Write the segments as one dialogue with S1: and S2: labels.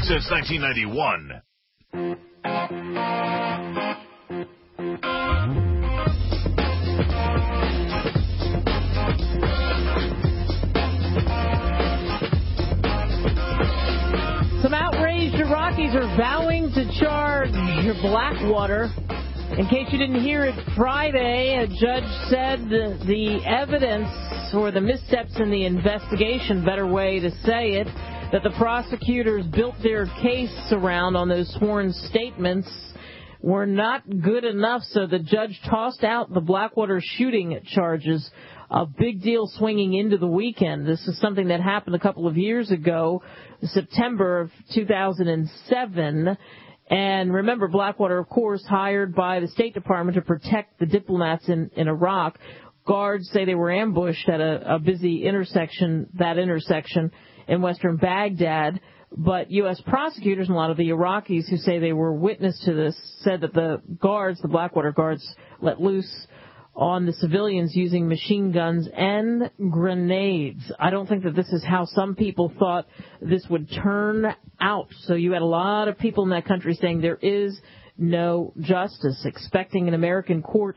S1: since 1991.
S2: Some outraged Iraqis are vowing to charge Blackwater. In case you didn't hear it, Friday, a judge said the evidence or the missteps in the investigation, better way to say it, that the prosecutors built their case around on those sworn statements were not good enough, so the judge tossed out the Blackwater shooting charges. A big deal swinging into the weekend. This is something that happened a couple of years ago, September of 2007. And remember, Blackwater, of course, hired by the State Department to protect the diplomats in Iraq. Guards say they were ambushed at a busy intersection in western Baghdad. But U.S. prosecutors and a lot of the Iraqis who say they were witness to this said that the Blackwater guards, let loose on the civilians using machine guns and grenades. I don't think that this is how some people thought this would turn out. So you had a lot of people in that country saying there is no justice, expecting an American court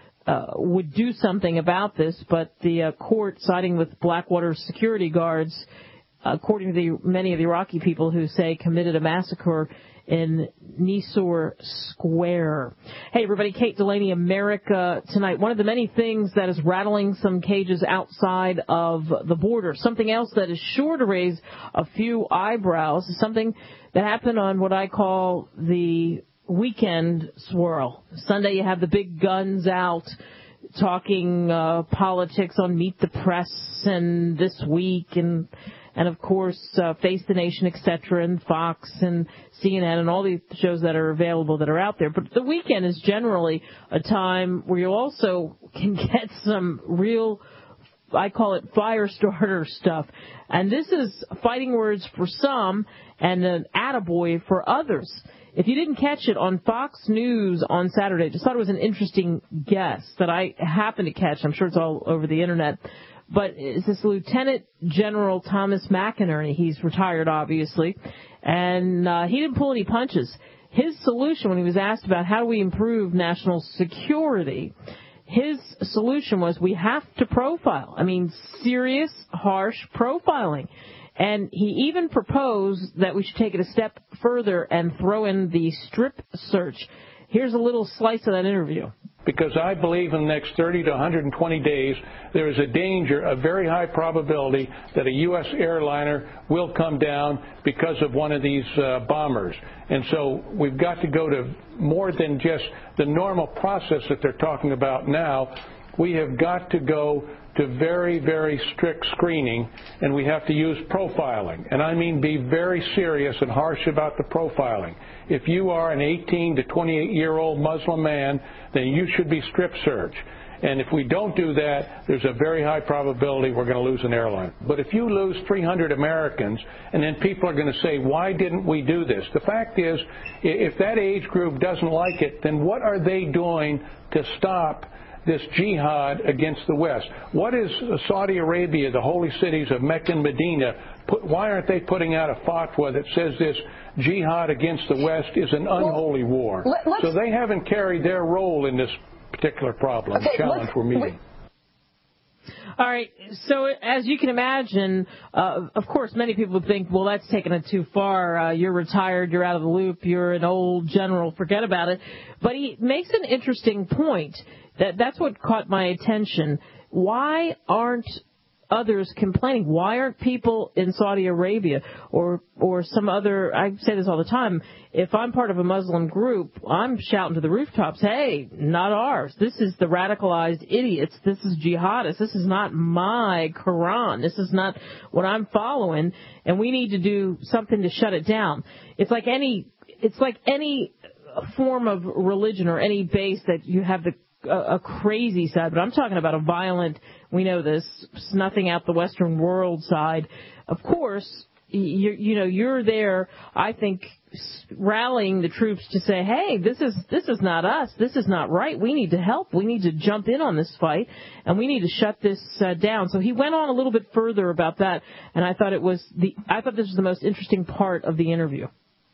S2: would do something about this, but the court, siding with Blackwater security guards, according to many of the Iraqi people who say committed a massacre in Nisour Square. Hey, everybody, Kate Delaney, America Tonight. One of the many things that is rattling some cages outside of the border, something else that is sure to raise a few eyebrows, is something that happened on what I call the weekend swirl. Sunday, you have the big guns out talking politics on Meet the Press and This Week and of course, Face the Nation, etc., and Fox and CNN and all these shows that are available that are out there. But the weekend is generally a time where you also can get some real, I call it fire starter stuff. And this is fighting words for some and an attaboy for others. If you didn't catch it on Fox News on Saturday, just thought it was an interesting guess that I happened to catch. I'm sure it's all over the Internet. But it's this Lieutenant General Thomas McInerney. He's retired, obviously, and he didn't pull any punches. His solution, when he was asked about how do we improve national security, his solution was we have to profile. I mean, serious, harsh profiling. And he even proposed that we should take it a step further and throw in the strip search. Here's a little slice of that interview.
S3: Because I believe in the next 30 to 120 days, there is a danger, a very high probability, that a U.S. airliner will come down because of one of these bombers. And so we've got to go to more than just the normal process that they're talking about now. We have got to go to very, very strict screening, and we have to use profiling. And I mean be very serious and harsh about the profiling. If you are an 18 to 28-year-old Muslim man, then you should be strip searched. And if we don't do that, there's a very high probability we're going to lose an airline. But if you lose 300 Americans, and then people are going to say, why didn't we do this? The fact is, if that age group doesn't like it, then what are they doing to stop this jihad against the West? What is Saudi Arabia, the holy cities of Mecca and Medina, why aren't they putting out a fatwa that says this jihad against the West is an unholy war? So they haven't carried their role in this particular problem, challenge we're meeting.
S2: All right. So as you can imagine, of course, many people would think, well, that's taking it too far. You're retired. You're out of the loop. You're an old general. Forget about it. But he makes an interesting point. That's what caught my attention. Why aren't others complaining? Why aren't people in Saudi Arabia or some other, I say this all the time, if I'm part of a Muslim group, I'm shouting to the rooftops, hey, not ours. This is the radicalized idiots. This is jihadists. This is not my Quran. This is not what I'm following, and we need to do something to shut it down. It's like any form of religion or any base that you have a crazy side, but I'm talking about a violent, we know this, snuffing out the Western world side. Of course, you're there, I think, rallying the troops to say, hey, this is not us. This is not right. We need to help. We need to jump in on this fight, and we need to shut this down. So he went on a little bit further about that, and I thought this was the most interesting part of the interview.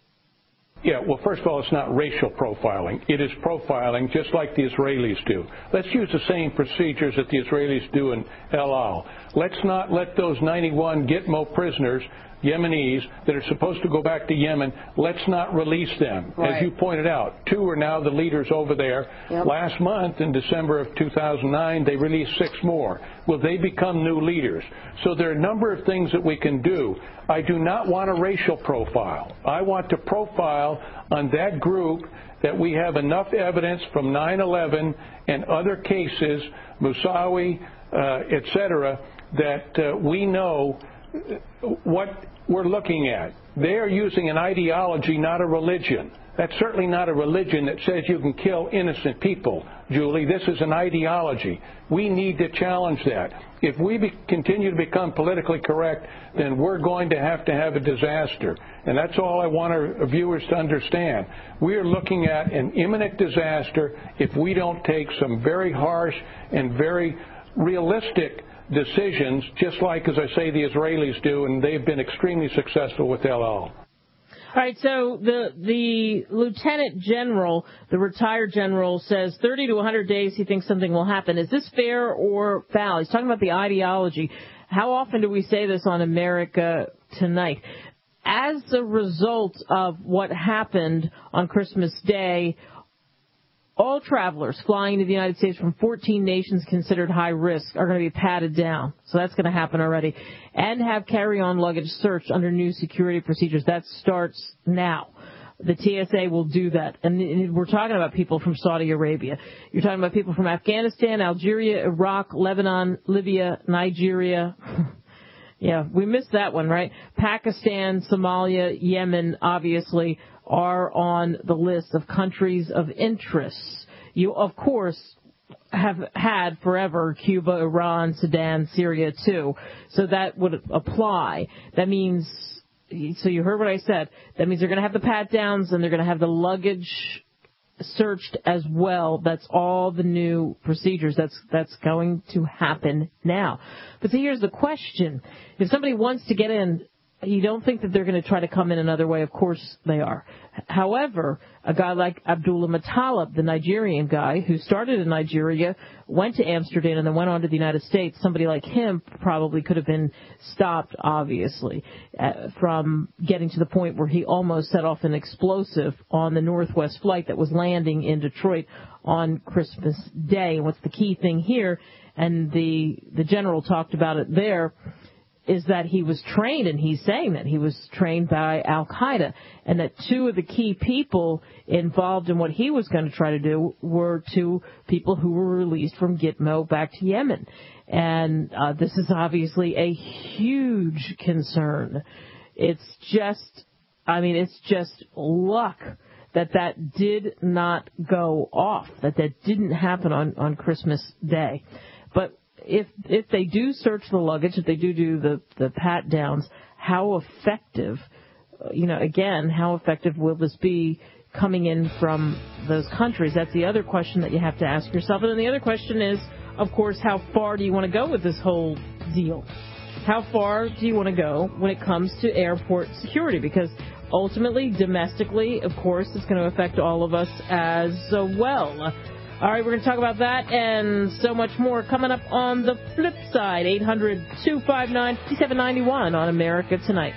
S3: Yeah, well, first of all, it's not racial profiling. It is profiling just like the Israelis do. Let's use the same procedures that the Israelis do in El Al. Let's not let those 91 Gitmo prisoners, Yemenis, that are supposed to go back to Yemen, let's not release them. Right. As you pointed out, 2 are now the leaders over there. Yep. Last month, in December of 2009, they released 6 more. Will they become new leaders? So there are a number of things that we can do. I do not want a racial profile. I want to profile on that group that we have enough evidence from 9/11 and other cases, Musawi, et cetera, that we know what we're looking at. They are using an ideology, not a religion. That's certainly not a religion that says you can kill innocent people, Julie. This is an ideology. We need to challenge that. If we continue to become politically correct, then we're going to have a disaster. And that's all I want our viewers to understand. We are looking at an imminent disaster if we don't take some very harsh and very realistic decisions, just like, as I say, the Israelis do, and they've been extremely successful with El Al.
S2: All right, so the lieutenant general, the retired general, says 30 to 100 days he thinks something will happen. Is this fair or foul? He's talking about the ideology. How often do we say this on America Tonight? As a result of what happened on Christmas Day, all travelers flying to the United States from 14 nations considered high risk are going to be patted down. So that's going to happen already. And have carry-on luggage searched under new security procedures. That starts now. The TSA will do that. And we're talking about people from Saudi Arabia. You're talking about people from Afghanistan, Algeria, Iraq, Lebanon, Libya, Nigeria. Yeah, we missed that one, right? Pakistan, Somalia, Yemen, obviously, are on the list of countries of interest. You, of course, have had forever Cuba, Iran, Sudan, Syria, too. So that would apply. That means, so you heard what I said, that means they're going to have the pat-downs and they're going to have the luggage searched as well. That's all the new procedures. That's going to happen now. But see, here's the question. If somebody wants to get in, you don't think that they're going to try to come in another way. Of course they are. However, a guy like Abdullah Muttalib, the Nigerian guy who started in Nigeria, went to Amsterdam and then went on to the United States, somebody like him probably could have been stopped, obviously, from getting to the point where he almost set off an explosive on the Northwest flight that was landing in Detroit on Christmas Day. And what's the key thing here, and the general talked about it there, is that he was trained, and he's saying that he was trained by Al-Qaeda, and that 2 of the key people involved in what he was going to try to do were 2 people who were released from Gitmo back to Yemen. And this is obviously a huge concern. It's just luck that did not go off, that didn't happen on Christmas Day. But if they do search the luggage, if they do the pat-downs, how effective, how effective will this be coming in from those countries? That's the other question that you have to ask yourself. And then the other question is, of course, how far do you want to go with this whole deal? How far do you want to go when it comes to airport security? Because ultimately, domestically, of course, it's going to affect all of us as well. All right, we're going to talk about that and so much more coming up on the flip side. 800-259-5791 on America Tonight.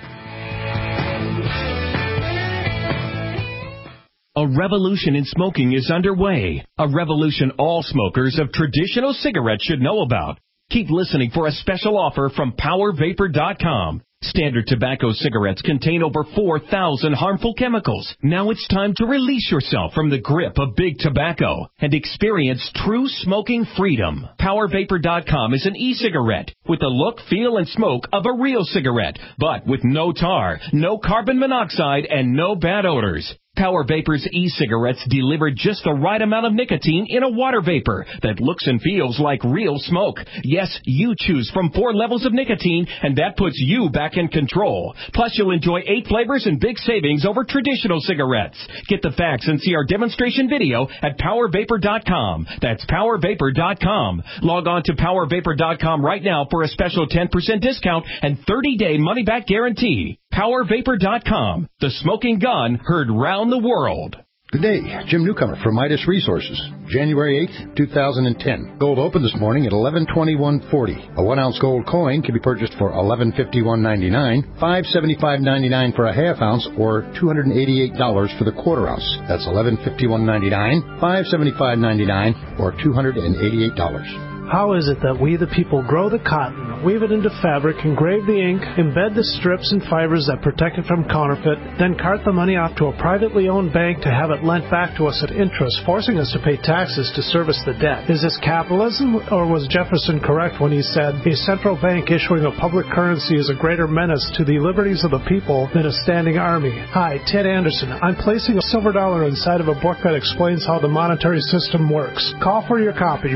S1: A revolution in smoking is underway. A revolution all smokers of traditional cigarettes should know about. Keep listening for a special offer from PowerVapor.com. Standard tobacco cigarettes contain over 4,000 harmful chemicals. Now it's time to release yourself from the grip of big tobacco and experience true smoking freedom. PowerVapor.com is an e-cigarette with the look, feel, and smoke of a real cigarette, but with no tar, no carbon monoxide, and no bad odors. Power Vapor's e-cigarettes deliver just the right amount of nicotine in a water vapor that looks and feels like real smoke. Yes, you choose from 4 levels of nicotine, and that puts you back in control. Plus, you'll enjoy 8 flavors and big savings over traditional cigarettes. Get the facts and see our demonstration video at PowerVapor.com. That's PowerVapor.com. Log on to PowerVapor.com right now for a special 10% discount and 30-day money-back guarantee. PowerVapor.com. The smoking gun heard round the world.
S4: Good day, Jim Newcomer from Midas Resources. January 8th, 2010. Gold opened this morning at $1121.40. A 1-ounce gold coin can be purchased for $1151.99, $575.99 for a half ounce, or $288 for the quarter ounce. That's $1151.99, $575.99, or $288.
S5: How is it that we, the people, grow the cotton, weave it into fabric, engrave the ink, embed the strips and fibers that protect it from counterfeit, then cart the money off to a privately owned bank to have it lent back to us at interest, forcing us to pay taxes to service the debt? Is this capitalism, or was Jefferson correct when he said, a central bank issuing a public currency is a greater menace to the liberties of the people than a standing army? Hi, Ted Anderson. I'm placing a silver dollar inside of a book that explains how the monetary system works. Call for your copy,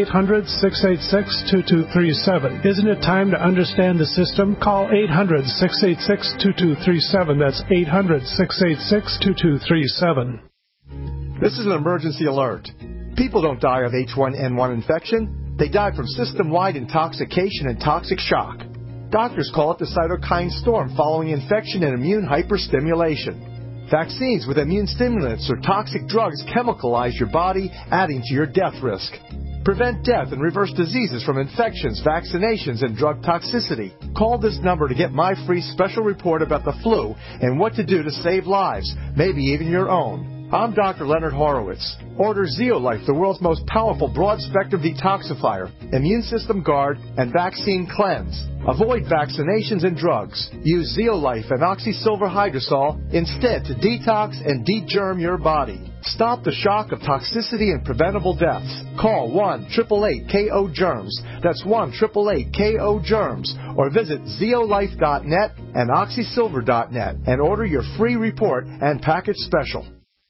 S5: 1-800-686-2237. Isn't it time to understand the system? Call 800-686-2237. That's 800-686-2237.
S6: This is an emergency alert. People don't die of H1N1 infection. They die from system-wide intoxication and toxic shock. Doctors call it the cytokine storm following infection and immune hyperstimulation. Vaccines with immune stimulants or toxic drugs chemicalize your body, adding to your death risk. Prevent death and reverse diseases from infections, vaccinations, and drug toxicity. Call this number to get my free special report about the flu and what to do to save lives, maybe even your own. I'm Dr. Leonard Horowitz. Order Zeolife, the world's most powerful broad-spectrum detoxifier, immune system guard, and vaccine cleanse. Avoid vaccinations and drugs. Use Zeolife and Oxysilver Hydrosol instead to detox and de-germ your body. Stop the shock of toxicity and preventable deaths. Call 1-888-KO-GERMS. That's 1-888-KO-GERMS. Or visit zeolife.net and oxysilver.net and order your free report and package special.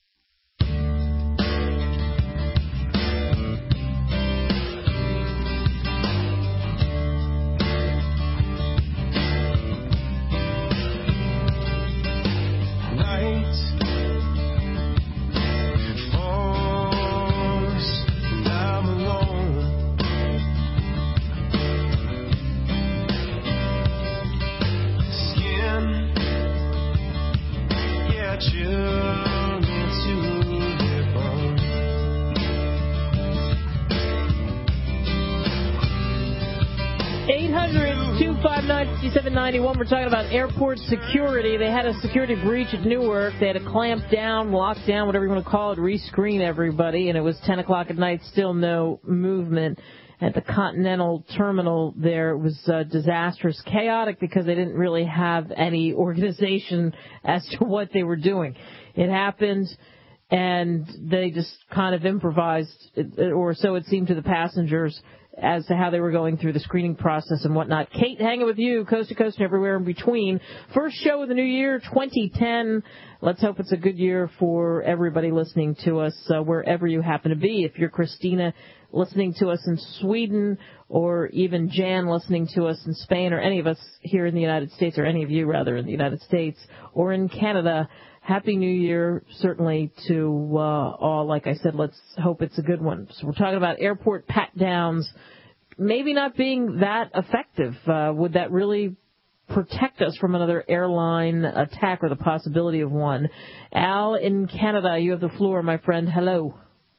S2: We're talking about airport security. They had a security breach at Newark. They had to clamp down, lock down, whatever you want to call it, rescreen everybody. And it was 10 o'clock at night, still no movement at the Continental Terminal there. It was disastrous, chaotic, because they didn't really have any organization as to what they were doing. It happened, and they just kind of improvised, or so it seemed to the passengers, as to how they were going through the screening process and whatnot. Kate, hanging with you, coast to coast and everywhere in between. First show of the new year, 2010. Let's hope it's a good year for everybody listening to us, wherever you happen to be. If you're Christina listening to us in Sweden, or even Jan listening to us in Spain, or any of us here in the United States, or any of you, rather, in the United States, or in Canada, Happy New Year, certainly, to all. Like I said, let's hope it's a good one. So we're talking about airport pat-downs maybe not being that effective. Would that really protect us from another airline attack or the possibility of one? Al in Canada, you have the floor, my friend. Hello.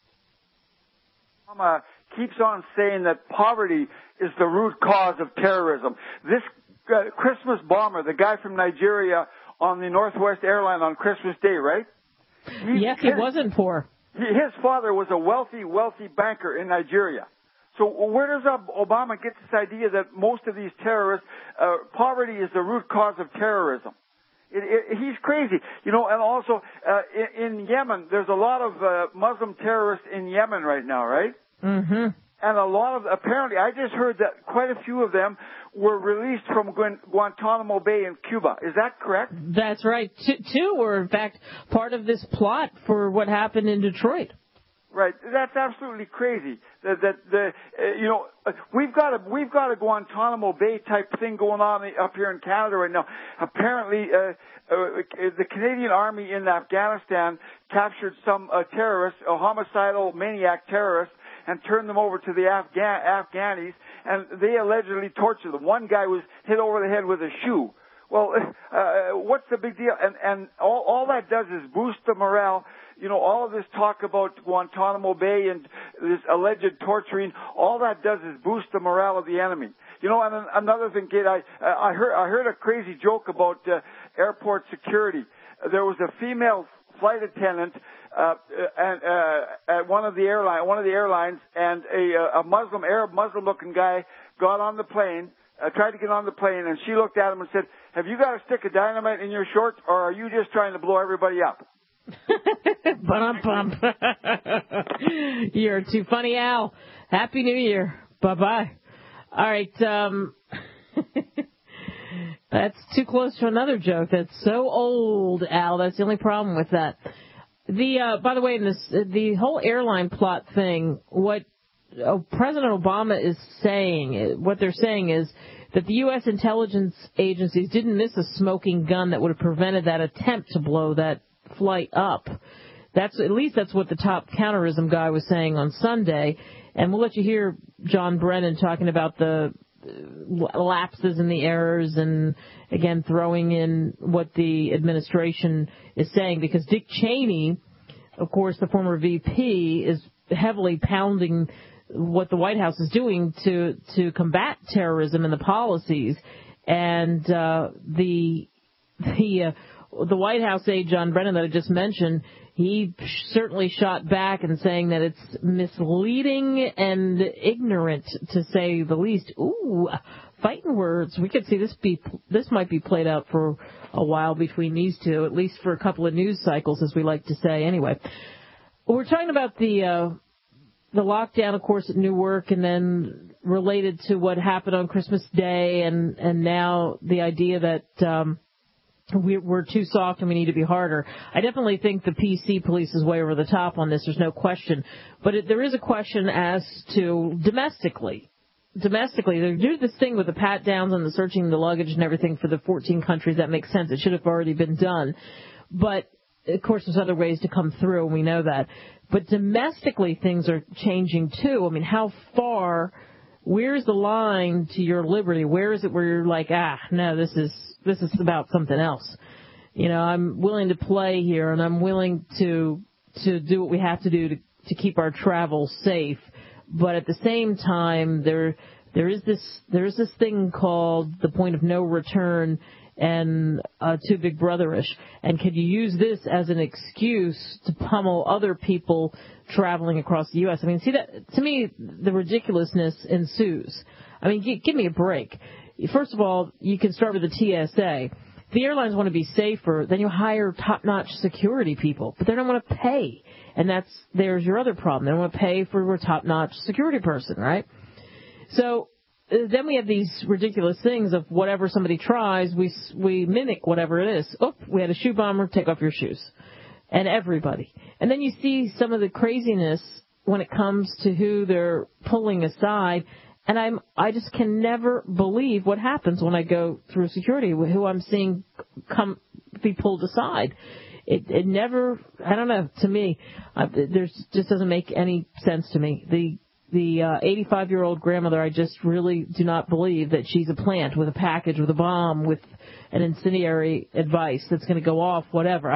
S7: Obama keeps on saying that poverty is the root cause of terrorism. This Christmas bomber, the guy from Nigeria, on the Northwest Airline on Christmas Day, right?
S2: Yes, he wasn't poor.
S7: His father was a wealthy banker in Nigeria. So where does Obama get this idea that most of these terrorists, poverty is the root cause of terrorism? He's crazy. You know, and also in Yemen, there's a lot of Muslim terrorists in Yemen right now, right?
S2: Mm-hmm.
S7: And a lot of, apparently, I just heard that quite a few of them were released from Guantanamo Bay in Cuba. Is that correct?
S2: That's right. Two were, in fact, part of this plot for what happened in Detroit.
S7: Right. That's absolutely crazy. We've got a Guantanamo Bay type thing going on up here in Canada right now. Apparently, the Canadian Army in Afghanistan captured some terrorists, a homicidal maniac terrorist, and turned them over to the Afghanis, and they allegedly tortured them. One guy was hit over the head with a shoe. Well, what's the big deal? And all that does is boost the morale. You know, all of this talk about Guantanamo Bay and this alleged torturing, all that does is boost the morale of the enemy. You know, and another thing, Kate, I heard a crazy joke about airport security. There was a female flight attendant at one of the airlines, and a Arab Muslim-looking guy got on the plane, tried to get on the plane, and she looked at him and said, "Have you got a stick of dynamite in your shorts, or are you just trying to blow everybody up?"
S2: Bum. You're too funny, Al. Happy New Year. Bye-bye. All right. That's too close to another joke. That's so old, Al. That's the only problem with that. By the way, the whole airline plot thing, what President Obama is saying, what they're saying is that the U.S. intelligence agencies didn't miss a smoking gun that would have prevented that attempt to blow that flight up. That's what the top counterterrorism guy was saying on Sunday. And we'll let you hear John Brennan talking about the lapses and the errors, and again throwing in what the administration is saying, because Dick Cheney, of course, the former VP, is heavily pounding what the White House is doing to combat terrorism and the policies. And the White House aide, John Brennan, that I just mentioned, he certainly shot back and saying that it's misleading and ignorant, to say the least. Ooh, fighting words. We could see this might be played out for a while between these two, at least for a couple of news cycles, as we like to say. Anyway, we're talking about the lockdown, of course, at Newark, and then related to what happened on Christmas Day, and now the idea that we're too soft and we need to be harder. I definitely think the PC police is way over the top on this. There's no question. But there is a question as to domestically. They do this thing with the pat-downs and the searching the luggage and everything for the 14 countries. That makes sense. It should have already been done. But, of course, there's other ways to come through, and we know that. But domestically, things are changing, too. I mean, how far, where's the line to your liberty? Where is it where you're like, no, this is about something else. You know, I'm willing to play here, and I'm willing to do what we have to do to keep our travel safe. But at the same time, there is this thing called the point of no return and too big brotherish. And could you use this as an excuse to pummel other people traveling across the U.S.? I mean, see, that to me, the ridiculousness ensues. I mean, give me a break. First of all, you can start with the TSA. If the airlines want to be safer, then you hire top-notch security people, but they don't want to pay. And there's your other problem. They don't want to pay for a top-notch security person, right? So then we have these ridiculous things of whatever somebody tries, we mimic whatever it is. Oh, we had a shoe bomber, take off your shoes. And everybody. And then you see some of the craziness when it comes to who they're pulling aside. And I just can never believe what happens when I go through security, who I'm seeing be pulled aside. It never, I don't know, to me, just doesn't make any sense to me. The 85-year-old grandmother, I just really do not believe that she's a plant with a package, with a bomb, with an incendiary advice that's going to go off, whatever.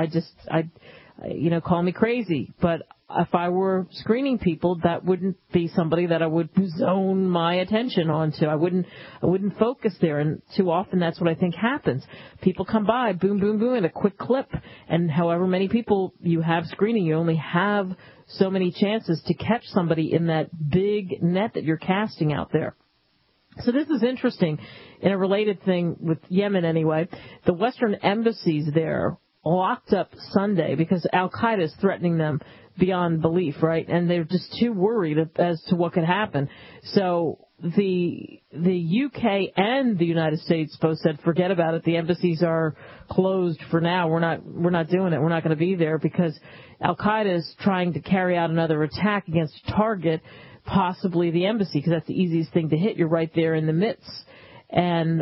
S2: Call me crazy, but if I were screening people, that wouldn't be somebody that I would zone my attention onto. I wouldn't focus there, and too often that's what I think happens. People come by, boom, boom, boom, in a quick clip, and however many people you have screening, you only have so many chances to catch somebody in that big net that you're casting out there. So this is interesting in a related thing with Yemen anyway. The Western embassies there locked up Sunday because Al-Qaeda is threatening them beyond belief, right? And they're just too worried as to what could happen. So the UK and the United States both said, forget about it. The embassies are closed for now. We're not doing it. We're not going to be there because Al-Qaeda is trying to carry out another attack against a target, possibly the embassy, because that's the easiest thing to hit. You're right there in the midst. And,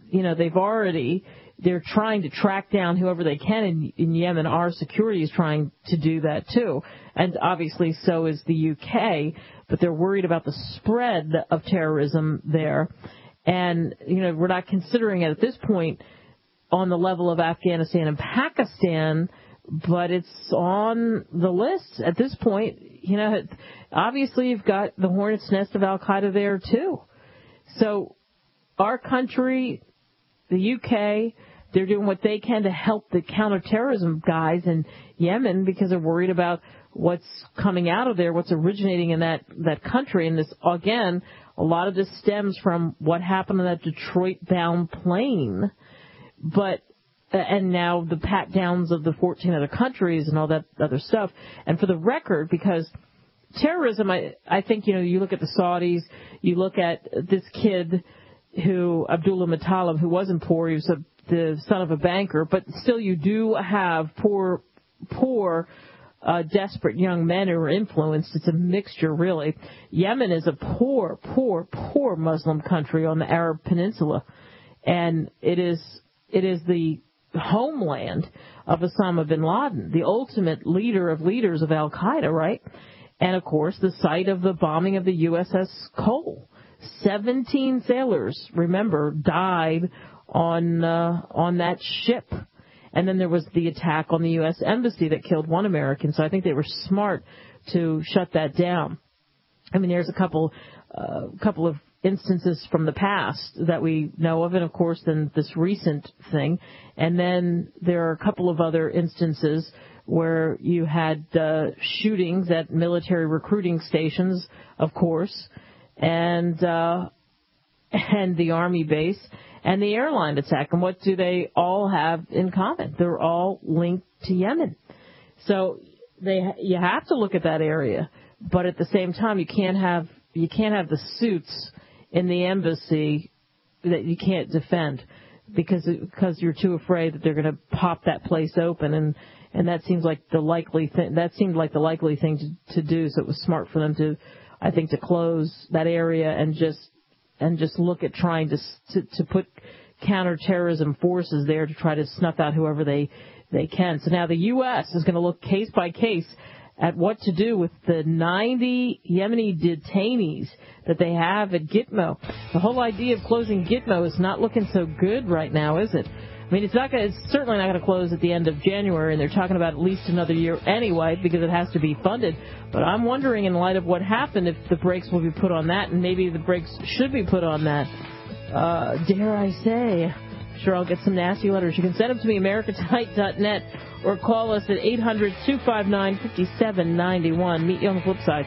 S2: they're trying to track down whoever they can in Yemen. Our security is trying to do that too. And obviously so is the UK, but they're worried about the spread of terrorism there. And, we're not considering it at this point on the level of Afghanistan and Pakistan, but it's on the list at this point. Obviously you've got the hornet's nest of Al-Qaeda there too. So our country, the UK, they're doing what they can to help the counterterrorism guys in Yemen because they're worried about what's coming out of there, what's originating in that country. And this, again, a lot of this stems from what happened on that Detroit-bound plane. And now the pat-downs of the 14 other countries and all that other stuff. And for the record, because terrorism, I think, you look at the Saudis, you look at this kid Abdullah Muttalib, who wasn't poor, he was the son of a banker, but still you do have poor, desperate young men who are influenced. It's a mixture, really. Yemen is a poor Muslim country on the Arab Peninsula, and it is the homeland of Osama bin Laden, the ultimate leader of leaders of Al-Qaeda, right? And, of course, the site of the bombing of the USS Cole. 17 sailors, remember, died on that ship. And then there was the attack on the U.S. Embassy that killed one American. So I think they were smart to shut that down. I mean, there's a couple of instances from the past that we know of, and of course then this recent thing. And then there are a couple of other instances where you had shootings at military recruiting stations, of course, and the Army base, and the airline attack. And what do they all have in common? They're all linked to Yemen. So you have to look at that area, but at the same time, you can't have the suits in the embassy that you can't defend because you're too afraid that they're going to pop that place open, and that seems like the likely thing. That seemed like the likely thing to do. So it was smart for them to, I think, to close that area and just look at trying to put counterterrorism forces there to try to snuff out whoever they can. So now the U.S. is going to look case by case at what to do with the 90 Yemeni detainees that they have at Gitmo. The whole idea of closing Gitmo is not looking so good right now, is it? I mean, it's certainly not going to close at the end of January, and they're talking about at least another year anyway because it has to be funded. But I'm wondering, in light of what happened, if the brakes will be put on that, and maybe the brakes should be put on that. Dare I say? Sure, I'll get some nasty letters. You can send them to me, americatonight.net, or call us at 800-259-5791. Meet you on the flip side.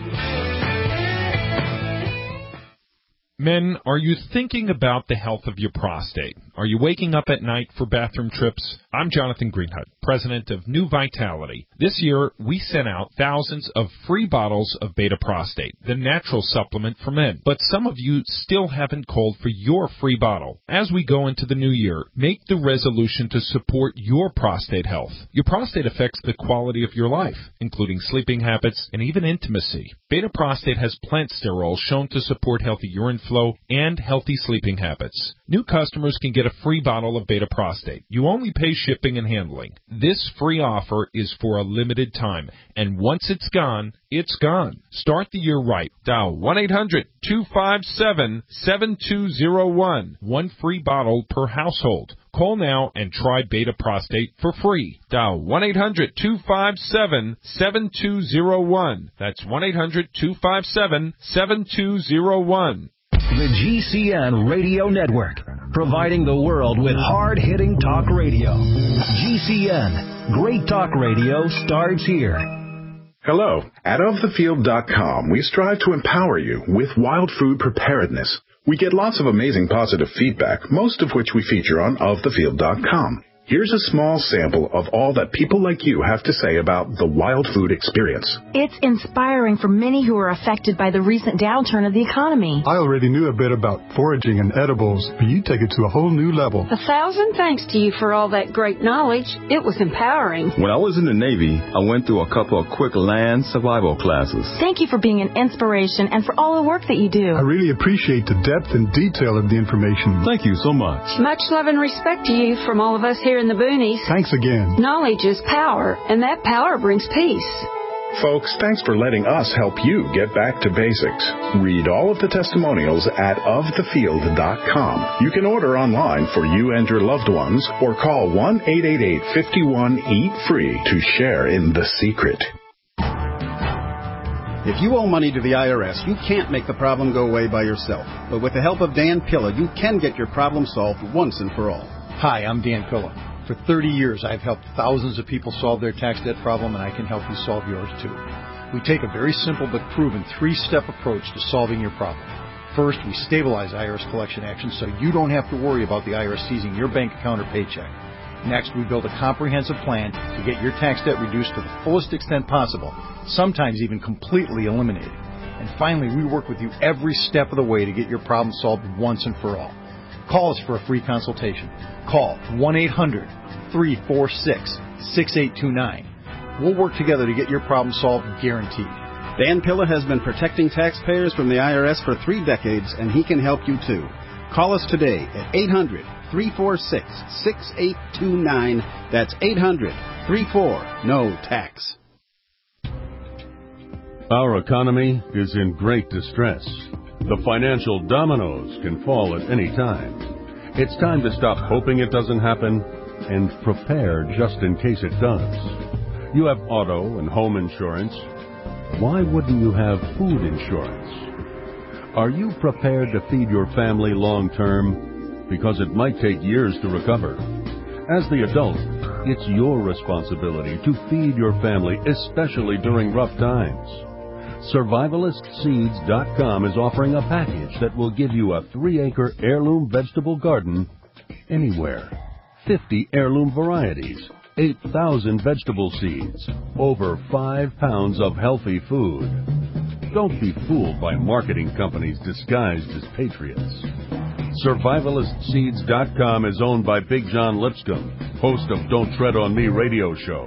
S8: Men, are you thinking about the health of your prostate? Are you waking up at night for bathroom trips? I'm Jonathan Greenhut, president of New Vitality. This year, we sent out thousands of free bottles of Beta Prostate, the natural supplement for men. But some of you still haven't called for your free bottle. As we go into the new year, make the resolution to support your prostate health. Your prostate affects the quality of your life, including sleeping habits and even intimacy. Beta Prostate has plant sterols shown to support healthy urine flow and healthy sleeping habits. New customers can get a free bottle of Beta Prostate. You only pay shipping and handling. This free offer is for a limited time, and once it's gone, it's gone. Start the year right. Dial 1-800-257-7201. One free bottle per household. Call now and try Beta Prostate for free. Dial 1-800-257-7201. That's 1-800-257-7201.
S9: The GCN Radio Network, providing the world with hard-hitting talk radio. GCN, great talk radio starts here.
S10: Hello. At OfTheField.com, we strive to empower you with wild food preparedness. We get lots of amazing positive feedback, most of which we feature on OfTheField.com. Here's a small sample of all that people like you have to say about the Wild Food experience.
S11: It's inspiring for many who are affected by the recent downturn of the economy.
S12: I already knew a bit about foraging and edibles, but you take it to a whole new level.
S13: 1,000 thanks to you for all that great knowledge. It was empowering.
S14: When I was in the Navy, I went through a couple of quick land survival classes.
S11: Thank you for being an inspiration and for all the work that you do.
S12: I really appreciate the depth and detail of the information.
S14: Thank you so much.
S13: Much love and respect to you from all of us here in the boonies.
S12: Thanks again.
S13: Knowledge is power, and that power brings peace.
S10: Folks, thanks for letting us help you get back to basics. Read all of the testimonials at ofthefield.com. You can order online for you and your loved ones or call 1-888-51-EAT-FREE to share in the secret.
S15: If you owe money to the IRS, you can't make the problem go away by yourself. But with the help of Dan Pilla, you can get your problem solved once and for all.
S4: Hi, I'm Dan Pilla. For 30 years, I've helped thousands of people solve their tax debt problem, and I can help you solve yours too. We take a very simple but proven 3-step approach to solving your problem. First, we stabilize IRS collection actions so you don't have to worry about the IRS seizing your bank account or paycheck. Next, we build a comprehensive plan to get your tax debt reduced to the fullest extent possible, sometimes even completely eliminated. And finally, we work with you every step of the way to get your problem solved once and for all. Call us for a free consultation. Call 1-800-346-6829. We'll work together to get your problem solved, guaranteed.
S15: Dan Pilla has been protecting taxpayers from the IRS for 3 decades, and he can help you too. Call us today at 800-346-6829. That's 800-34-NO-TAX.
S16: Our economy is in great distress. The financial dominoes can fall at any time. It's time to stop hoping it doesn't happen and prepare just in case it does. You have auto and home insurance. Why wouldn't you have food insurance? Are you prepared to feed your family long term? Because it might take years to recover. As the adult, it's your responsibility to feed your family, especially during rough times. SurvivalistSeeds.com is offering a package that will give you a 3-acre heirloom vegetable garden anywhere. 50 heirloom varieties, 8,000 vegetable seeds, over 5 pounds of healthy food. Don't be fooled by marketing companies disguised as patriots. SurvivalistSeeds.com is owned by Big John Lipscomb, host of Don't Tread on Me radio show.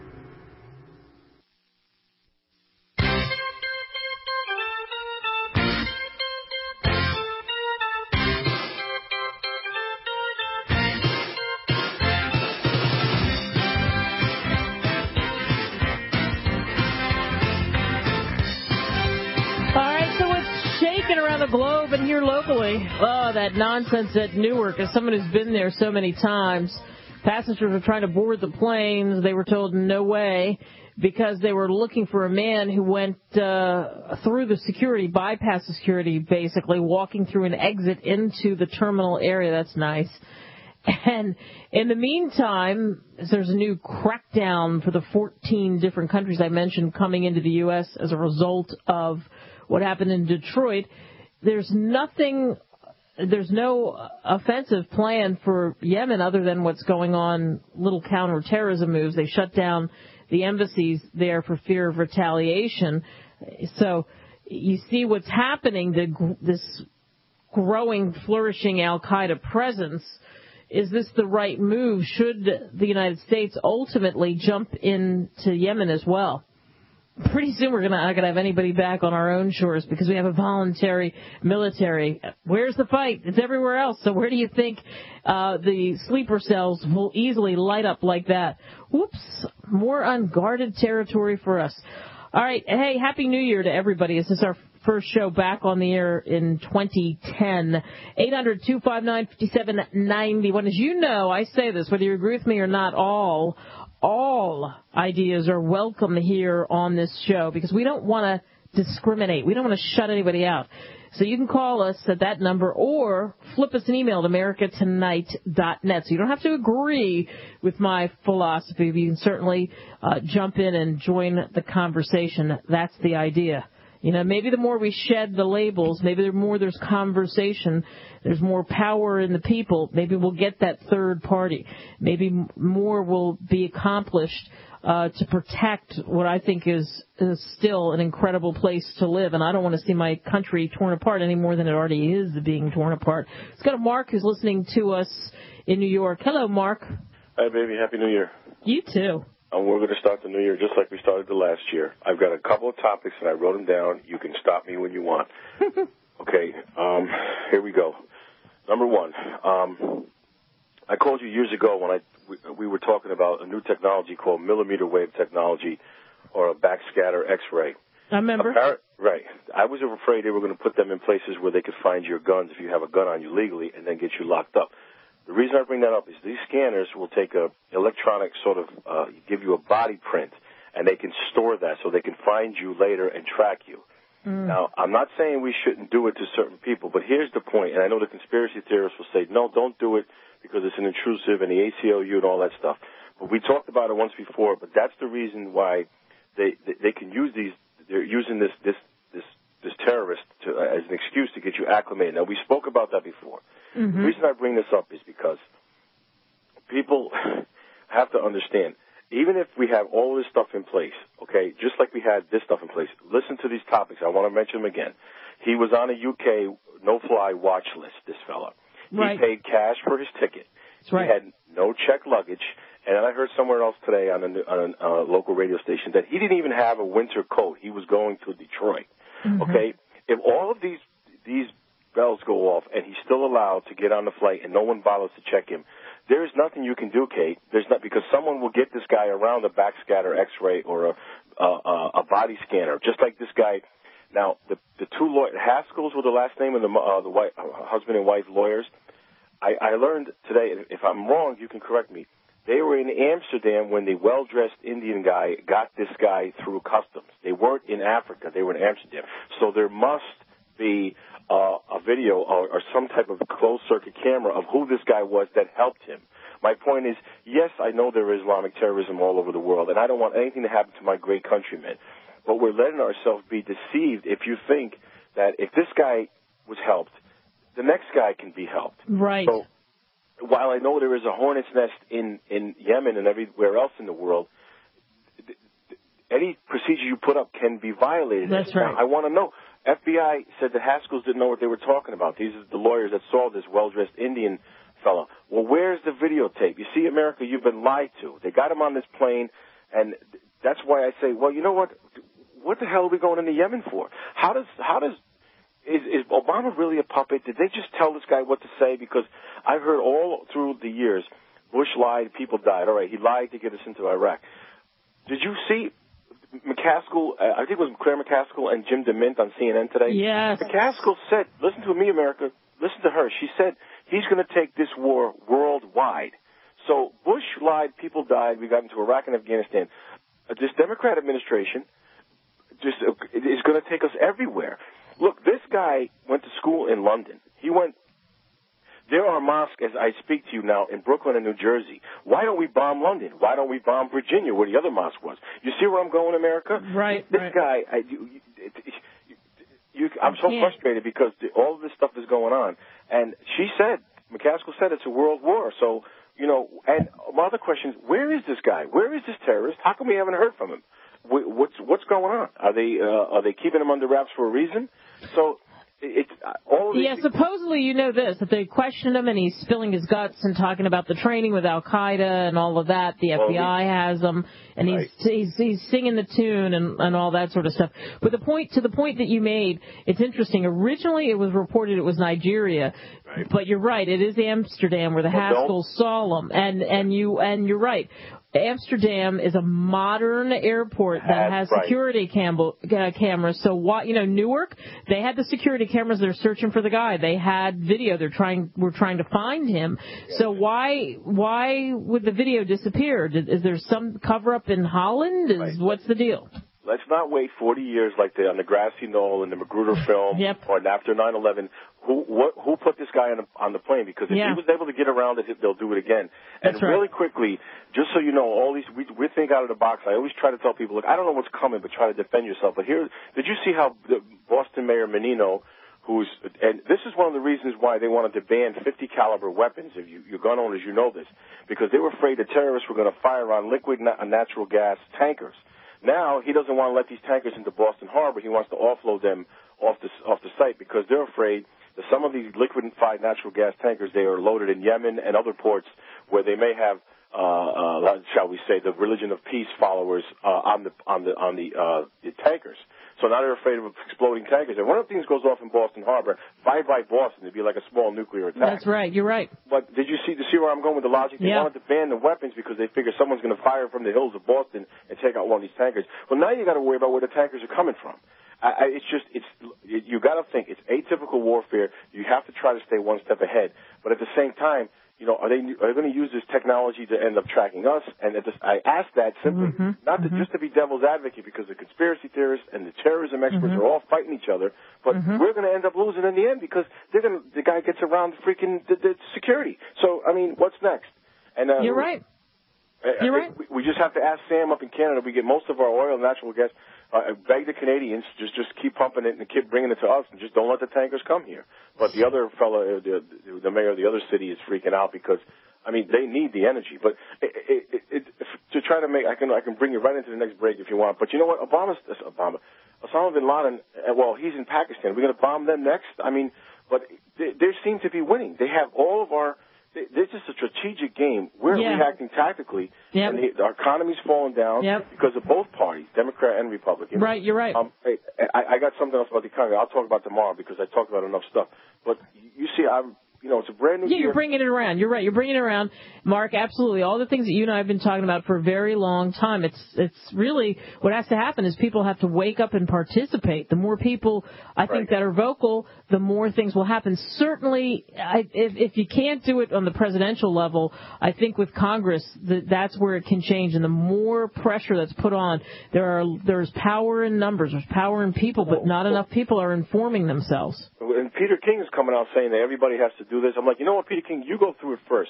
S2: Globe and here locally. Oh, that nonsense at Newark. As someone who's been there so many times, passengers were trying to board the planes. They were told no way because they were looking for a man who went through the security, bypassed the security, basically, walking through an exit into the terminal area. That's nice. And in the meantime, there's a new crackdown for the 14 different countries I mentioned coming into the U.S. as a result of what happened in Detroit. There's no offensive plan for Yemen other than what's going on, little counterterrorism moves. They shut down the embassies there for fear of retaliation. So you see what's happening, this growing, flourishing al-Qaeda presence. Is this the right move? Should the United States ultimately jump into Yemen as well? Pretty soon we're not going to have anybody back on our own shores because we have a voluntary military. Where's the fight? It's everywhere else. So where do you think the sleeper cells will easily light up like that? Whoops, more unguarded territory for us. All right, hey, Happy New Year to everybody. This is our first show back on the air in 2010. 800-259-5791. As you know, I say this, whether you agree with me or not, all ideas are welcome here on this show because we don't want to discriminate. We don't want to shut anybody out. So you can call us at that number or flip us an email at americatonight.net. So you don't have to agree with my philosophy. You can certainly jump in and join the conversation. That's the idea. You know, maybe the more we shed the labels, maybe the more there's conversation, there's more power in the people, maybe we'll get that third party. Maybe more will be accomplished to protect what I think is still an incredible place to live. And I don't want to see my country torn apart any more than it already is being torn apart. Let's go to Mark, who's listening to us in New York. Hello, Mark.
S17: Hi, baby. Happy New Year.
S2: You too.
S17: We're going to start the new year just like we started the last year. I've got a couple of topics, and I wrote them down. You can stop me when you want. Okay, here we go. Number one, I called you years ago when we were talking about a new technology called millimeter wave technology, or a backscatter X-ray.
S2: I remember.
S17: Right. I was afraid they were going to put them in places where they could find your guns if you have a gun on you legally and then get you locked up. The reason I bring that up is these scanners will take a electronic sort of, give you a body print, and they can store that so they can find you later and track you. Now, I'm not saying we shouldn't do it to certain people, but here's the point, and I know the conspiracy theorists will say, no, don't do it because it's an intrusive and the ACLU and all that stuff. But we talked about it once before, but that's the reason why they can use these. They're using this terrorist as an excuse to get you acclimated. Now, we spoke about that before. The reason I bring this up is because people have to understand, even if we have all this stuff in place, okay, just like we had this stuff in place, listen to these topics. I want to mention them again. He was on a UK no-fly watch list, this fella. Right. He paid cash for his ticket. That's right. He had no checked luggage. And I heard somewhere else today on a local radio station that he didn't even have a winter coat. He was going to Detroit. Okay? If all of these bells go off and he's still allowed to get on the flight and no one bothers to check him, there is nothing you can do, Kate. There's not, because someone will get this guy around a backscatter X-ray or a body scanner, just like this guy. Now, the two lawyers, Haskells were the last name of the husband and wife lawyers. I learned today, if I'm wrong, you can correct me. They were in Amsterdam when the well-dressed Indian guy got this guy through customs. They weren't in Africa. They were in Amsterdam. So there must be a video or some type of closed-circuit camera of who this guy was that helped him. My point is, yes, I know there is Islamic terrorism all over the world, and I don't want anything to happen to my great countrymen. But we're letting ourselves be deceived if you think that if this guy was helped, the next guy can be helped.
S2: Right.
S17: So while I know there is a hornet's nest in Yemen and everywhere else in the world, any procedure you put up can be violated.
S2: That's right.
S17: Now, I want to know. FBI said the Haskells didn't know what they were talking about. These are the lawyers that saw this well-dressed Indian fella. Well, where's the videotape? You see, America, you've been lied to. They got him on this plane, and that's why I say, well, you know what? What the hell are we going into Yemen for? Is Obama really a puppet? Did they just tell this guy what to say? Because I've heard all through the years, Bush lied, people died. All right, he lied to get us into Iraq. Did you see McCaskill, I think it was Claire McCaskill and Jim DeMint on CNN today?
S2: Yes.
S17: McCaskill said, listen to me, America, listen to her. She said he's going to take this war worldwide. So Bush lied, people died, we got into Iraq and Afghanistan. This Democrat administration just is going to take us everywhere. Look, this guy went to school in London. There are mosques, as I speak to you now, in Brooklyn and New Jersey. Why don't we bomb London? Why don't we bomb Virginia, where the other mosque was? You see where I'm going, America?
S2: Right.
S17: This guy, I'm so frustrated because all of this stuff is going on. And she said, McCaskill said it's a world war. So, you know, and my other question is, where is this guy? Where is this terrorist? How come we haven't heard from him? What's going on? Are they keeping him under wraps for a reason? So it's all of
S2: yeah, supposedly you know this, that they questioned him and he's spilling his guts and talking about the training with Al-Qaeda and all of that. The FBI has him, and right. he's singing the tune and all that sort of stuff. But the point that you made, it's interesting. Originally it was reported it was Nigeria, right. But you're right, it is Amsterdam where the Haskells saw him, and you're right. Amsterdam is a modern airport that has security cameras. So what, Newark, they had the security cameras. They're searching for the guy. They had video. We're trying to find him. So why would the video disappear? Is there some cover up in Holland? What's the deal?
S17: Let's not wait 40 years like on the grassy knoll in the Magruder film or after 9/11. who put this guy on the plane? Because if he was able to get around it, they'll do it again. And really quickly, just so you know, all these we think out of the box. I always try to tell people, look, I don't know what's coming, but try to defend yourself. But here, did you see how the Boston Mayor Menino, and this is one of the reasons why they wanted to ban 50 caliber weapons. If your gun owners, you know this, because they were afraid the terrorists were going to fire on liquid natural gas tankers. Now he doesn't want to let these tankers into Boston Harbor. He wants to offload them off the site because they're afraid that some of these liquefied natural gas tankers, they are loaded in Yemen and other ports where they may have, shall we say, the religion of peace followers on the tankers. So now they're afraid of exploding tankers. And one of the things goes off in Boston Harbor, bye-bye Boston. It'd be like a small nuclear attack.
S2: That's right. You're right.
S17: But did you see where I'm going with the logic? They wanted to ban the weapons because they figure someone's going to fire from the hills of Boston and take out one of these tankers. Well, now you got to worry about where the tankers are coming from. You got to think it's atypical warfare. You have to try to stay one step ahead. But at the same time, you know, are they going to use this technology to end up tracking us? And I ask that simply, not just to be devil's advocate, because the conspiracy theorists and the terrorism experts are all fighting each other, but we're going to end up losing in the end because the guy gets around the security. So, I mean, what's next? And
S2: you're right. You're right.
S17: We just have to ask Sam up in Canada. We get most of our oil and natural gas. Beg the Canadians, just keep pumping it and keep bringing it to us, and just don't let the tankers come here. But the other fellow, the mayor of the other city, is freaking out because, I mean, they need the energy. But to try to make, I can bring you right into the next break if you want. But you know what? Osama bin Laden, well, he's in Pakistan. We're going to bomb them next. I mean, but they seem to be winning. They have all of our. This is a strategic game. We're reacting tactically, and our economy's falling down because of both parties, Democrat and Republican.
S2: Right, you're right.
S17: I got something else about the economy. I'll talk about tomorrow because I talked about enough stuff. But you see, it's a brand new year.
S2: You're bringing it around. You're right. You're bringing it around, Mark. Absolutely. All the things that you and I have been talking about for a very long time. It's really what has to happen is people have to wake up and participate. The more people, I think, that are vocal, the more things will happen. Certainly, if you can't do it on the presidential level, I think with Congress, that's where it can change. And the more pressure that's put on, there's power in numbers, there's power in people, but not enough people are informing themselves.
S17: And Peter King is coming out saying that everybody has to do this. I'm like, you know what, Peter King, you go through it first.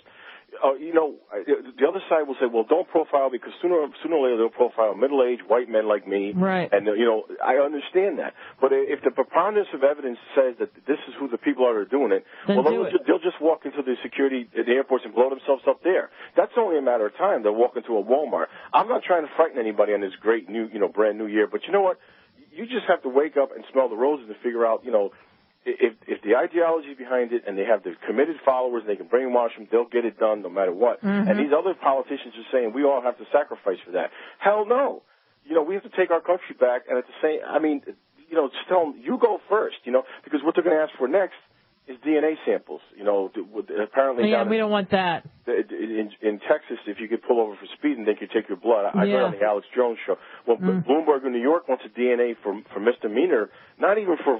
S17: The other side will say, well, don't profile because sooner or later they'll profile middle-aged white men like me.
S2: Right.
S17: And, I understand that. But if the preponderance of evidence says that this is who the people are doing it, they'll just walk into the security at the airports and blow themselves up there. That's only a matter of time. They'll walk into a Walmart. I'm not trying to frighten anybody on this great new, brand new year. But you know what? You just have to wake up and smell the roses and figure out, if the ideology is behind it and they have the committed followers and they can brainwash them, they'll get it done no matter what. And these other politicians are saying we all have to sacrifice for that. Hell no. We have to take our country back, and at the same, just tell them, you go first, because what they're going to ask for next is DNA samples. Apparently.
S2: Yeah, we don't want that.
S17: In Texas, if you could pull over for speeding, they could take your blood. I heard on the Alex Jones show. Well, Bloomberg in New York wants a DNA for misdemeanor, not even for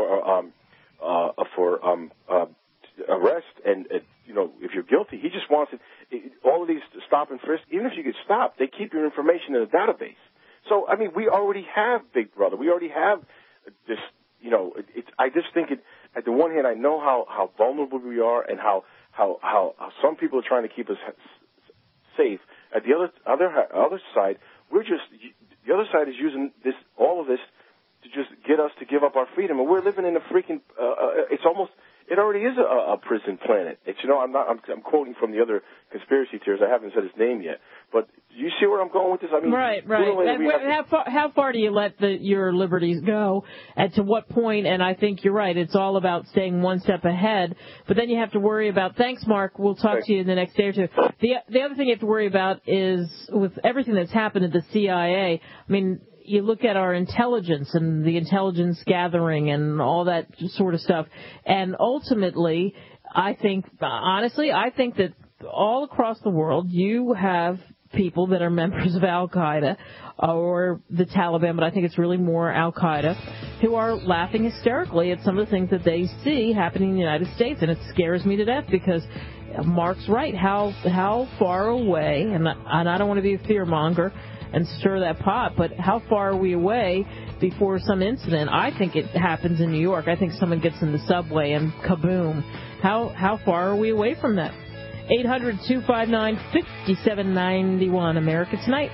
S17: arrest and if you're guilty. He just wants it. All of these stop and frisk, even if you get stopped, they keep your information in a database. So I mean, we already have Big Brother. We already have this. I just think it. At the one hand, I know how vulnerable we are and how some people are trying to keep us safe. At the other side, the other side is using all of this to just get us to give up our freedom, and we're living in a freaking. It already is a prison planet. I'm quoting from the other conspiracy theorists. I haven't said his name yet, but you see where I'm going with this? I mean,
S2: right. How far do you let your liberties go, and to what point? And I think you're right. It's all about staying one step ahead. But then you have to worry about. Thanks, Mark. We'll talk to you in the next day or two. The other thing you have to worry about is with everything that's happened at the CIA. I mean, you look at our intelligence and the intelligence gathering and all that sort of stuff. And ultimately, I think that all across the world, you have people that are members of Al-Qaeda or the Taliban, but I think it's really more Al-Qaeda, who are laughing hysterically at some of the things that they see happening in the United States. And it scares me to death because Mark's right. How far away, and I don't want to be a fear monger, and stir that pot. But how far are we away before some incident? I think it happens in New York. I think someone gets in the subway and kaboom. How far are we away from that? 800-259-5791. America Tonight.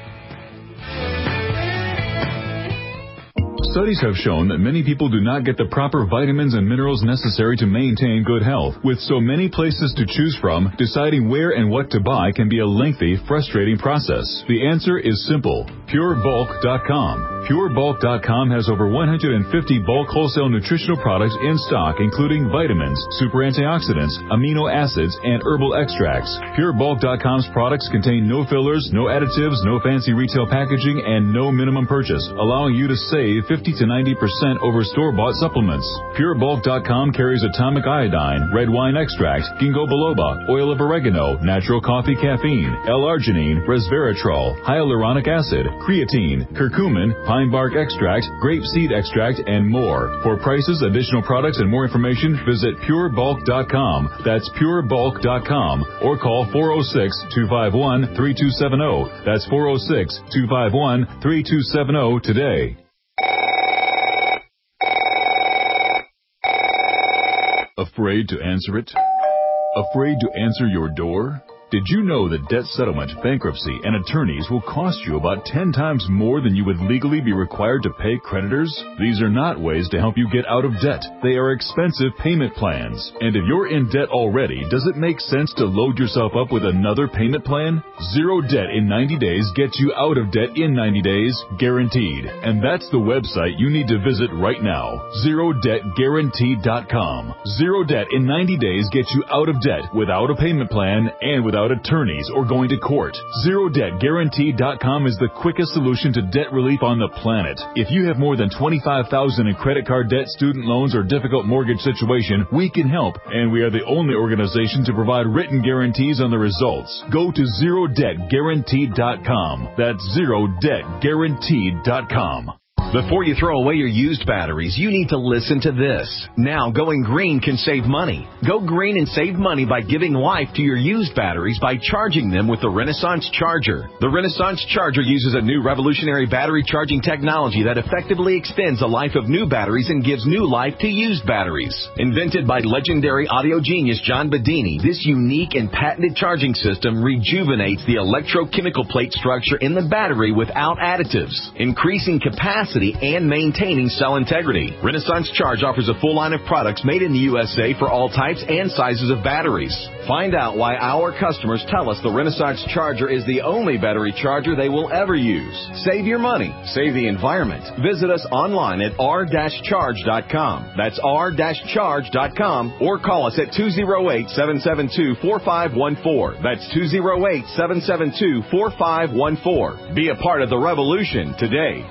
S18: Studies have shown that many people do not get the proper vitamins and minerals necessary to maintain good health. With so many places to choose from, deciding where and what to buy can be a lengthy, frustrating process. The answer is simple. PureBulk.com. PureBulk.com has over 150 bulk wholesale nutritional products in stock, including vitamins, super antioxidants, amino acids, and herbal extracts. PureBulk.com's products contain no fillers, no additives, no fancy retail packaging, and no minimum purchase, allowing you to save 50 to 90% over store-bought supplements. PureBulk.com carries atomic iodine, red wine extract, ginkgo biloba, oil of oregano, natural coffee caffeine, L-arginine, resveratrol, hyaluronic acid, creatine, curcumin, pine bark extract, grape seed extract, and more. For prices, additional products, and more information, visit PureBulk.com. That's PureBulk.com, or call 406-251-3270. That's 406-251-3270 today. Afraid to answer it? Afraid to answer your door? Did you know that debt settlement, bankruptcy, and attorneys will cost you about 10 times more than you would legally be required to pay creditors? These are not ways to help you get out of debt. They are expensive payment plans. And if you're in debt already, does it make sense to load yourself up with another payment plan? Zero debt in 90 days gets you out of debt in 90 days, guaranteed. And that's the website you need to visit right now, ZeroDebtGuaranteed.com. Zero debt in 90 days gets you out of debt without a payment plan and without attorneys or going to court. ZeroDebtGuaranteed.com is the quickest solution to debt relief on the planet. If you have more than $25,000 in credit card debt, student loans, or difficult mortgage situation, we can help, and we are the only organization to provide written guarantees on the results. Go to ZeroDebtGuaranteed.com. That's ZeroDebtGuaranteed.com.
S19: Before you throw away your used batteries, you need to listen to this. Now, going green can save money. Go green and save money by giving life to your used batteries by charging them with the Renaissance Charger. The Renaissance Charger uses a new revolutionary battery charging technology that effectively extends the life of new batteries and gives new life to used batteries. Invented by legendary audio genius John Bedini, this unique and patented charging system rejuvenates the electrochemical plate structure in the battery without additives, increasing capacity and maintaining cell integrity. Renaissance Charge offers a full line of products made in the USA for all types and sizes of batteries. Find out why our customers tell us the Renaissance Charger is the only battery charger they will ever use. Save your money. Save the environment. Visit us online at r-charge.com. That's r-charge.com, or call us at 208-772-4514. That's 208-772-4514. Be a part of the revolution today.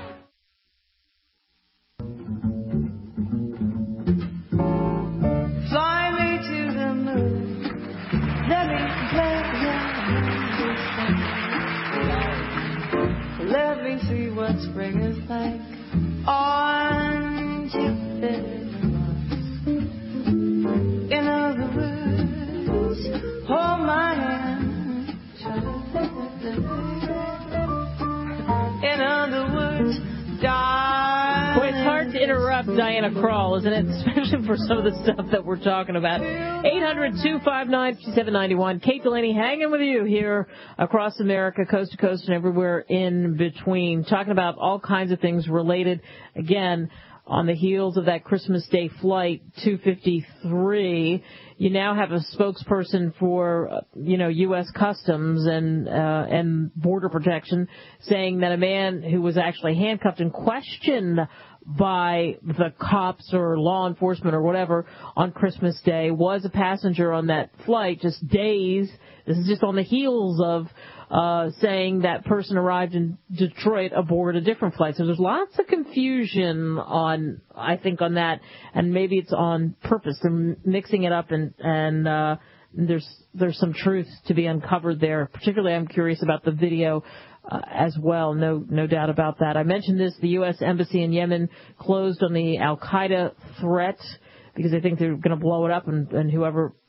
S20: Let me see what spring is like on Jupiter. In other words, hold my hand. In other words, darling.
S2: Boy, it's hard to interrupt Diana Krall, isn't it? Especially for some of the stuff that we're talking about. 800-259-5791. Kate Delaney hanging with you here across America, coast to coast and everywhere in between, talking about all kinds of things related, again, on the heels of that Christmas Day flight 253. You now have a spokesperson for, U.S. Customs and Border Protection saying that a man who was actually handcuffed and questioned by the cops or law enforcement or whatever on Christmas Day was a passenger on that flight, just days. This is just on the heels of saying that person arrived in Detroit aboard a different flight. So there's lots of confusion on that, and maybe it's on purpose. They're mixing it up, and there's some truth to be uncovered there. Particularly, I'm curious about the video as well. No doubt about that. I mentioned this. The U.S. Embassy in Yemen closed on the Al-Qaeda threat because they think they're going to blow it up, and whoever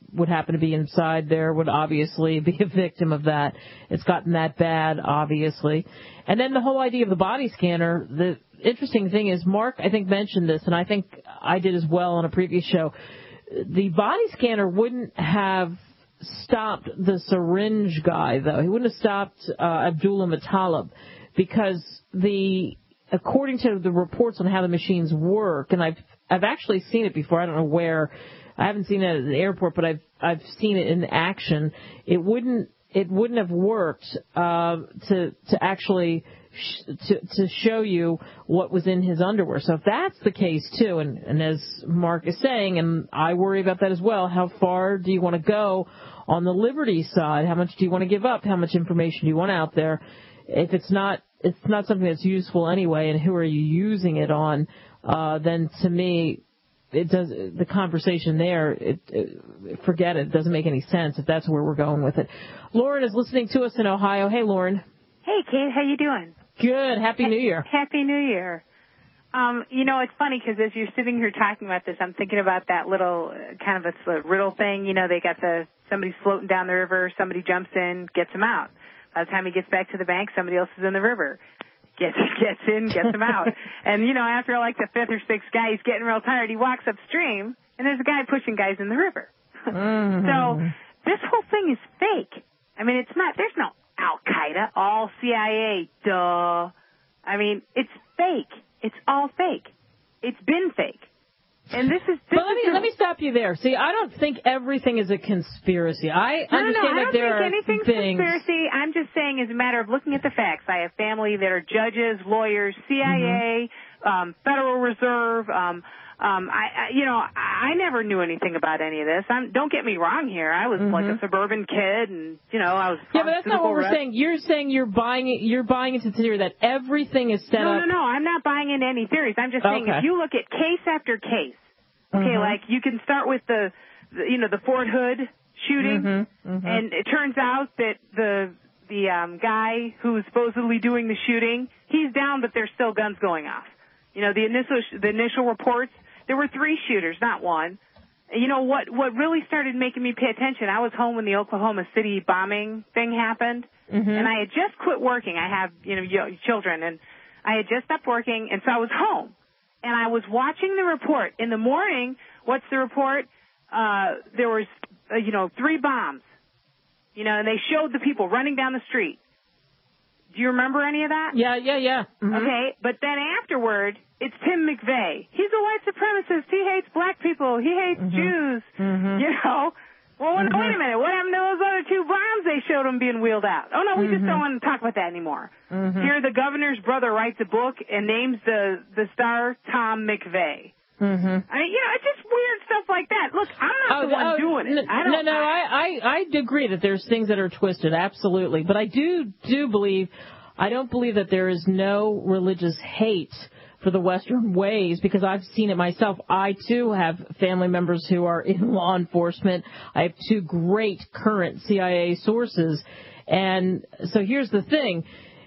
S2: would happen to be inside there would obviously be a victim of that. It's gotten that bad, obviously. And then the whole idea of the body scanner, the interesting thing is, Mark, I think, mentioned this, and I think I did as well on a previous show. The body scanner wouldn't have stopped the syringe guy, though. He wouldn't have stopped Abdullah Muttalib, because according to the reports on how the machines work, and I've actually seen it before. I don't know where. I haven't seen it at the airport, but I've seen it in action. It wouldn't have worked to actually to show you what was in his underwear. So if that's the case too, and as Mark is saying, and I worry about that as well, how far do you want to go on the liberty side? How much do you want to give up? How much information do you want out there? If it's not something that's useful anyway, and who are you using it on? Then to me, it does the conversation there. Forget it. It doesn't make any sense if that's where we're going with it. Lauren is listening to us in Ohio. Hey, Lauren.
S21: Hey, Kate. How you doing?
S2: Good. Happy New Year.
S21: Happy New Year. It's funny because as you're sitting here talking about this, I'm thinking about that little kind of a riddle thing. They got somebody's floating down the river, somebody jumps in, gets him out. By the time he gets back to the bank, somebody else is in the river. Gets in, gets him out. And, after like the fifth or sixth guy, he's getting real tired. He walks upstream, and there's a guy pushing guys in the river.
S2: Mm-hmm.
S21: So this whole thing is fake. I mean, there's no Al-Qaeda, all CIA, duh. I mean, it's fake. It's all fake. It's been fake. And
S2: let me stop you there. See, I don't think everything is a conspiracy. I understand that there are
S21: things. I don't think anything's conspiracy. I'm just saying, as a matter of looking at the facts. I have family that are judges, lawyers, CIA, Federal Reserve. I never knew anything about any of this. Don't get me wrong here. I was like a suburban kid, and I was.
S2: Yeah, but that's not what we're saying. You're saying you're buying into the theory that everything is set up.
S21: No. I'm not buying into any theories. I'm just saying if you look at case after case, like you can start with the Fort Hood shooting, and it turns out that the guy who's supposedly doing the shooting, he's down, but there's still guns going off. The initial reports, there were 3 shooters, not one. What really started making me pay attention, I was home when the Oklahoma City bombing thing happened, and I had just quit working. I have, children, and I had just stopped working, and so I was home. And I was watching the report. In the morning, what's the report? There was, 3 bombs, and they showed the people running down the street. Do you remember any of that?
S2: Yeah.
S21: Okay, but then afterward, it's Tim McVeigh. He's a white supremacist. He hates black people. He hates Jews. Well, wait a minute. What happened to those other 2 bombs they showed him being wheeled out? Oh, no, we just don't want to talk about that anymore. Here, the governor's brother writes a book and names the star Tom McVeigh. I mean, it's just weird stuff like that. Look, I'm not the one doing it.
S2: I agree that there's things that are twisted, absolutely. But I I don't believe that there is no religious hate for the Western ways, because I've seen it myself. I, too, have family members who are in law enforcement. I have 2 great current CIA sources. And so here's the thing.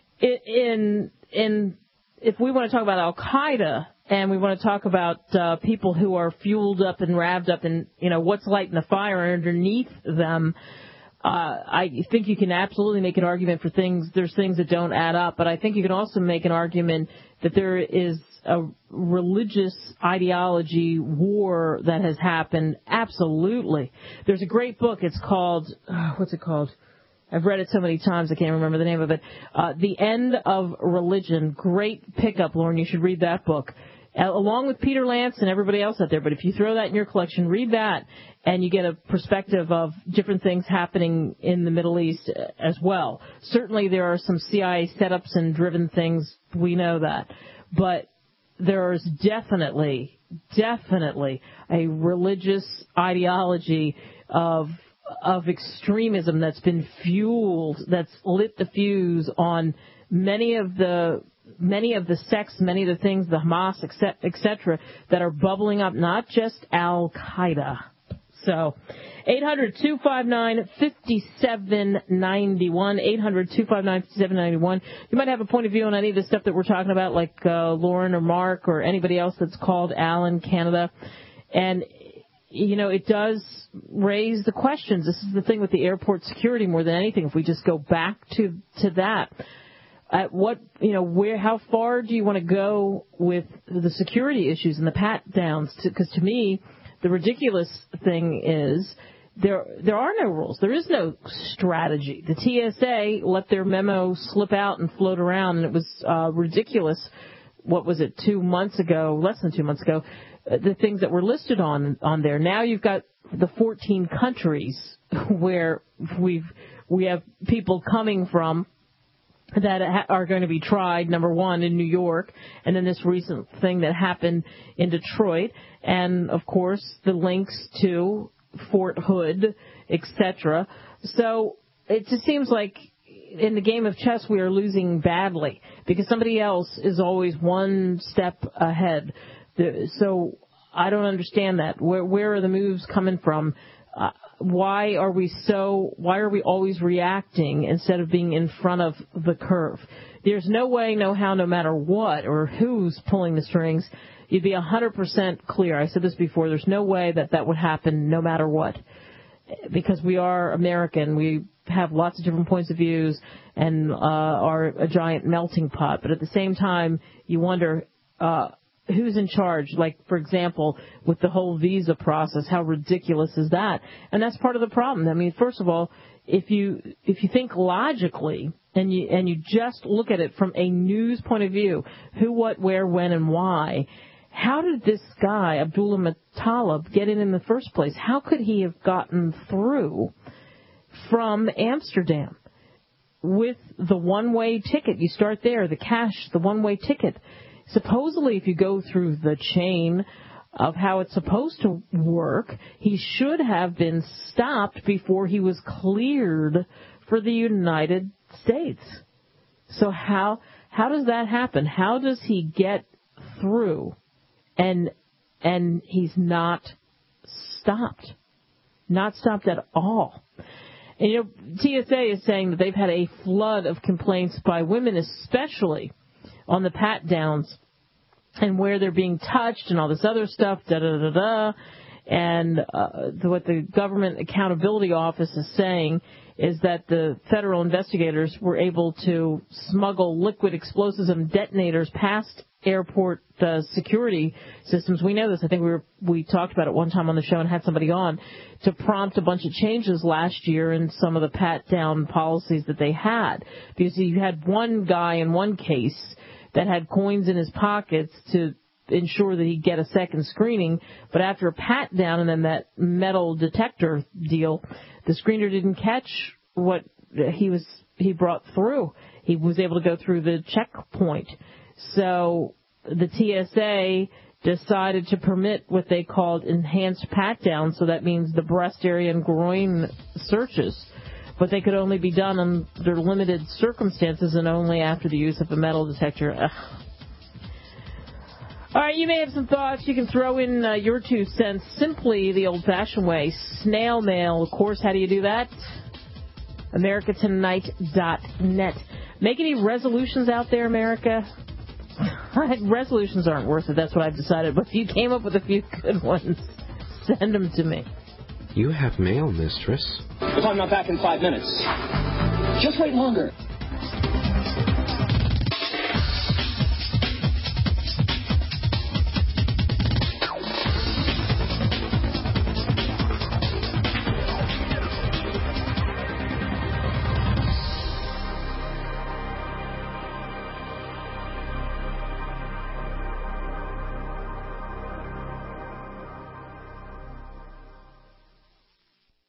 S2: If we want to talk about Al-Qaeda, and we want to talk about people who are fueled up and revved up and, what's lighting the fire underneath them, I think you can absolutely make an argument for things. There's things that don't add up, but I think you can also make an argument that there is a religious ideology war that has happened. Absolutely. There's a great book. It's called, what's it called? I've read it so many times I can't remember the name of it. The End of Religion. Great pickup, Lauren. You should read that book, along with Peter Lance and everybody else out there. But if you throw that in your collection, read that, and you get a perspective of different things happening in the Middle East as well. Certainly there are some CIA setups and driven things. We know that. But there is definitely a religious ideology of extremism that's been fueled, that's lit the fuse on many of the sects, many of the things, the Hamas, etc., that are bubbling up, not just Al-Qaeda. So, 800-259-5791, 800-259-5791. You might have a point of view on any of the stuff that we're talking about, like Lauren or Mark or anybody else that's called Alan, Canada. And it does raise the questions. This is the thing with the airport security more than anything. If we just go back to that, at what, how far do you want to go with the security issues and the pat downs? Because to me, the ridiculous thing is there are no rules. There is no strategy. The TSA let their memo slip out and float around, and it was ridiculous. What was it, 2 months ago, less than 2 months ago, the things that were listed on there. Now you've got the 14 countries where we have people coming from that are going to be tried, number one, in New York, and then this recent thing that happened in Detroit, and, of course, the links to Fort Hood, etc. So it just seems like in the game of chess we are losing badly because somebody else is always one step ahead. So I don't understand that. Where are the moves coming from? Why are we always reacting instead of being in front of the curve? There's no way, no how, no matter what or who's pulling the strings, you'd be 100% clear. I said this before. There's no way that would happen no matter what, because we are American. We have lots of different points of views and are a giant melting pot. But at the same time, you wonder who's in charge. Like, for example, with the whole visa process, how ridiculous is that? And that's part of the problem. I mean, first of all, if you think logically and you just look at it from a news point of view, who, what, where, when, and why, how did this guy, Abdullah Muttalib, get in the first place? How could he have gotten through from Amsterdam with the one-way ticket? You start there, the cash, the one-way ticket. Supposedly, if you go through the chain of how it's supposed to work, he should have been stopped before he was cleared for the United States. So how does that happen? How does he get through and he's not stopped? Not stopped at all. And, TSA is saying that they've had a flood of complaints by women, especially on the pat downs and where they're being touched and all this other stuff, And what the Government Accountability Office is saying is that the federal investigators were able to smuggle liquid explosives and detonators past airport security systems. We know this. I think we talked about it one time on the show and had somebody on to prompt a bunch of changes last year in some of the pat-down policies that they had. Because you had one guy in one case that had coins in his pockets to ensure that he'd get a second screening, but after a pat-down and then that metal detector deal, the screener didn't catch what he brought through. He was able to go through the checkpoint. So the TSA decided to permit what they called enhanced pat-down, so that means the breast area and groin searches. But they could only be done under limited circumstances and only after the use of a metal detector. Ugh. All right, you may have some thoughts. You can throw in your 2 cents simply the old-fashioned way. Snail mail, of course. How do you do that? AmericaTonight.net. Make any resolutions out there, America? Resolutions aren't worth it. That's what I've decided. But if you came up with a few good ones, send them to me.
S3: You have mail, mistress.
S22: If I'm not back in 5 minutes, just wait longer.